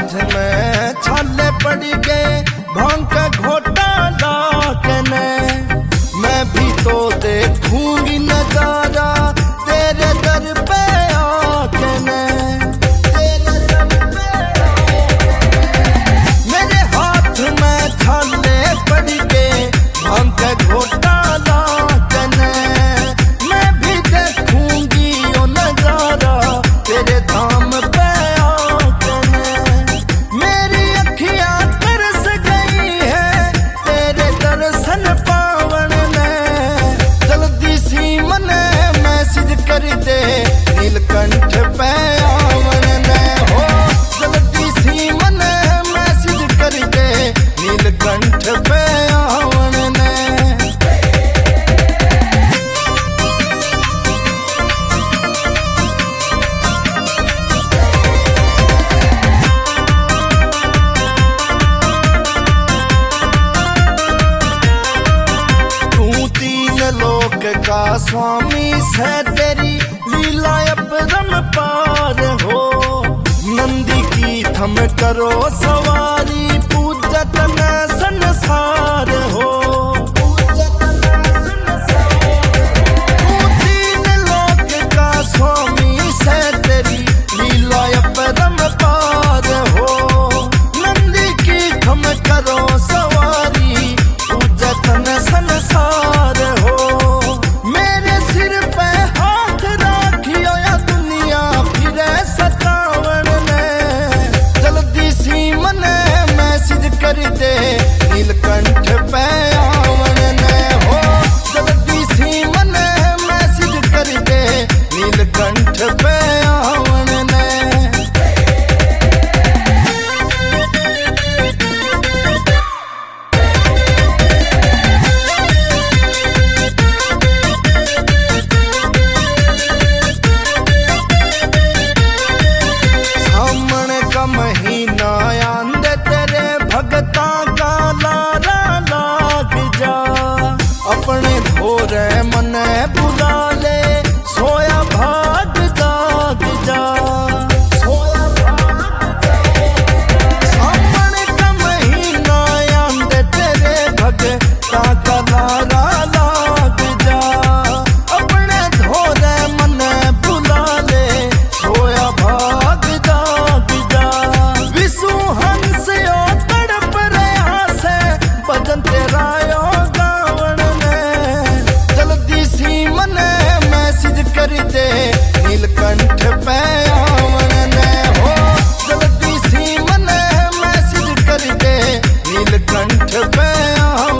में छाले पड़ गए भांग का घोटाला कने। मैं भी तो देखूंगी नजारा तेरे दर पे आके ने। मेरे हाथ में छाले पड़ गए भांग का घोटाला कने। मैं भी देखूंगी ओ नजारा तेरे धाम पे आके ने। मेरी अखियां तरस गई है तेरे दर्शन पावन में। जल्दी सी मने मैसेज कर दे नीलकंठ पे आवन ने। हो जल्दी सी मने मैसेज कर दे नीलकंठ पे आवन ने। लोक का स्वामी से तेरी लीला अपरंपार हो। नंदी की थम करो सवारी पूजत न संसार हो। तीन लोक का स्वामी से तेरी लीला अपरंपार हो। नंदी की थम करो सवारी पूजत न संसार हो। मेरे सिर पे हाथ राखियो या दुनिया फिरे सतावन ने। जल्दी सी मने मैसेज कर दे नीलकंठ पे आवन ने। हो जल्दी सी मने मैसेज कर दे नीलकंठ पे आवन ने। महीना आंद तेरे भगता का लारा लाग जा। अपने भोरे मने बुला ले सोया भाग जाग जा। सामने का महीना आंद तेरे भगता का लारा लाग जा। अपने भोरे मने बुला ले सोया भाग जाग जा। हंस यो तड़प रहा से भजन तेरा यो गावन ने। जल्दी सी मने मैसेज कर दे नीलकंठ पे आवन ने। हो जल्दी सी मने मैसेज कर दे नीलकंठ पे आवन।